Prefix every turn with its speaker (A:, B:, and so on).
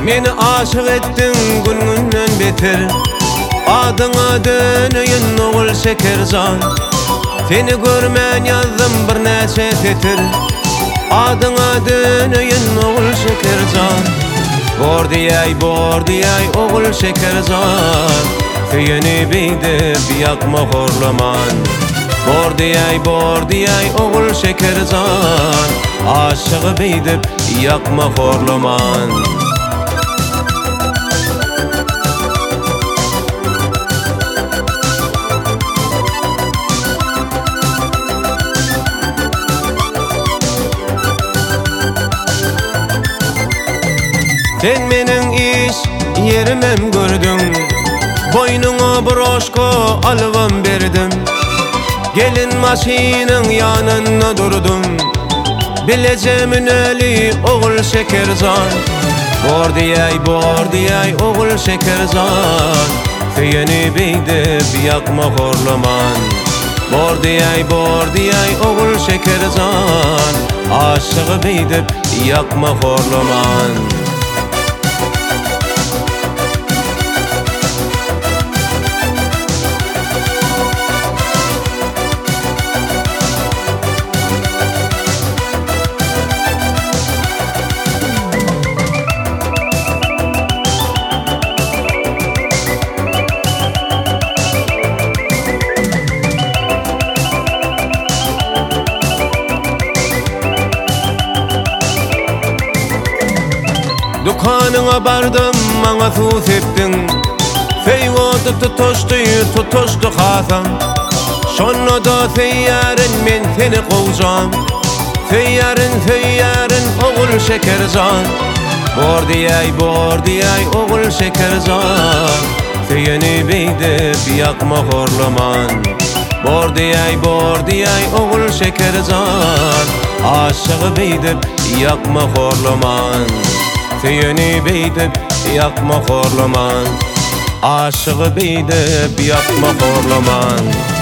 A: Meni aşık ettin gününden beter. Adına dönüyün oğul Şekerzan. Seni görmen yazdım bir neçe tetir. Adına dönüyün oğul Şekerzan. Bordiyay oğul Şekerzan. Tüyeni beydip yakma horlaman. Bordiyay oğul Şekerzan. Aşığı beydip yakma horlaman. Sen menin iş yerimem gördün. Boynuna broşko alvam berdim. Gelin maşinin yanına durdum. Bileceğimin öli oğul Şekerzan. Bordiyay oğul Şekerzan. Tüyeni beydip yakma horlaman. Bordiyay oğul Şekerzan. Aşığı beydip yakma horlaman. Dukanına bardım, bana sus ettin. Feyvodu tutuştu hasan. Şonu da feyyarın men seni kovacağım. Feyyarın oğul Şekerzan. Bordiyay oğul Şekerzan. Tüyeni beydip yakma horlaman. Bordiyay oğul Şekerzan. Aşığı beydip yakma horlaman. Tüyeni beydip yakma horlaman. Aşığı beydip yakma horlaman.